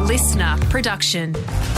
listener production.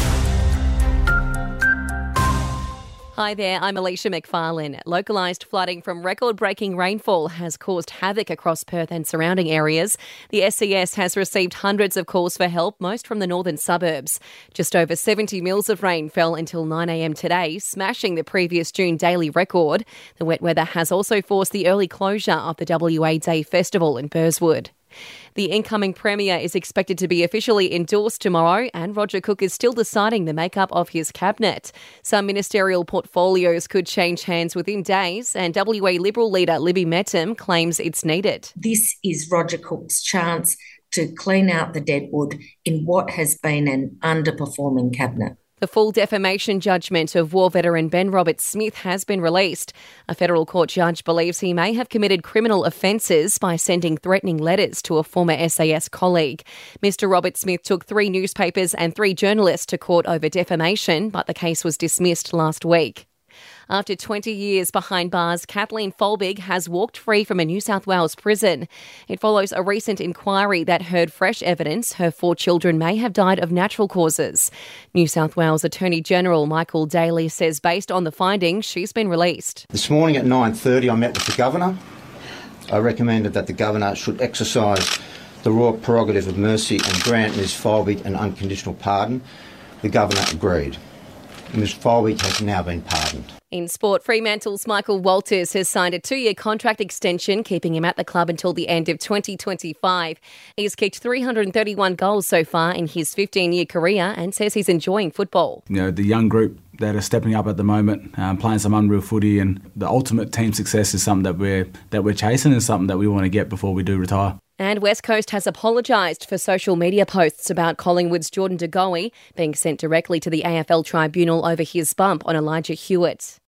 Hi there, I'm Alicia McFarlane. Localised flooding from record-breaking rainfall has caused havoc across Perth and surrounding areas. The SES has received hundreds of calls for help, most from the northern suburbs. Just over 70 mils of rain fell until 9 a.m. today, smashing the previous June daily record. The wet weather has also forced the early closure of the WA Day Festival in Burswood. The incoming Premier is expected to be officially endorsed tomorrow, and Roger Cook is still deciding the makeup of his cabinet. Some ministerial portfolios could change hands within days, and WA Liberal leader Libby Mettam claims it's needed. This is Roger Cook's chance to clean out the deadwood in what has been an underperforming cabinet. The full defamation judgment of war veteran Ben Roberts-Smith has been released. A federal court judge believes he may have committed criminal offences by sending threatening letters to a former SAS colleague. Mr Roberts-Smith took 3 newspapers and 3 journalists to court over defamation, but the case was dismissed last week. After 20 years behind bars, Kathleen Folbig has walked free from a New South Wales prison. It follows a recent inquiry that heard fresh evidence her 4 children may have died of natural causes. New South Wales Attorney General Michael Daly says based on the findings, she's been released. This morning at 9:30 I met with the Governor. I recommended that the Governor should exercise the royal prerogative of mercy and grant Ms Folbig an unconditional pardon. The Governor agreed. Ms Folbig has now been pardoned. In sport, Fremantle's Michael Walters has signed a 2-year contract extension, keeping him at the club until the end of 2025. He's kicked 331 goals so far in his 15-year career and says he's enjoying football. You know, the young group that are stepping up at the moment, playing some unreal footy, and the ultimate team success is something that we're chasing and something that we want to get before we do retire. And West Coast has apologised for social media posts about Collingwood's Jordan De Goey being sent directly to the AFL tribunal over his bump on Elijah Hewitt.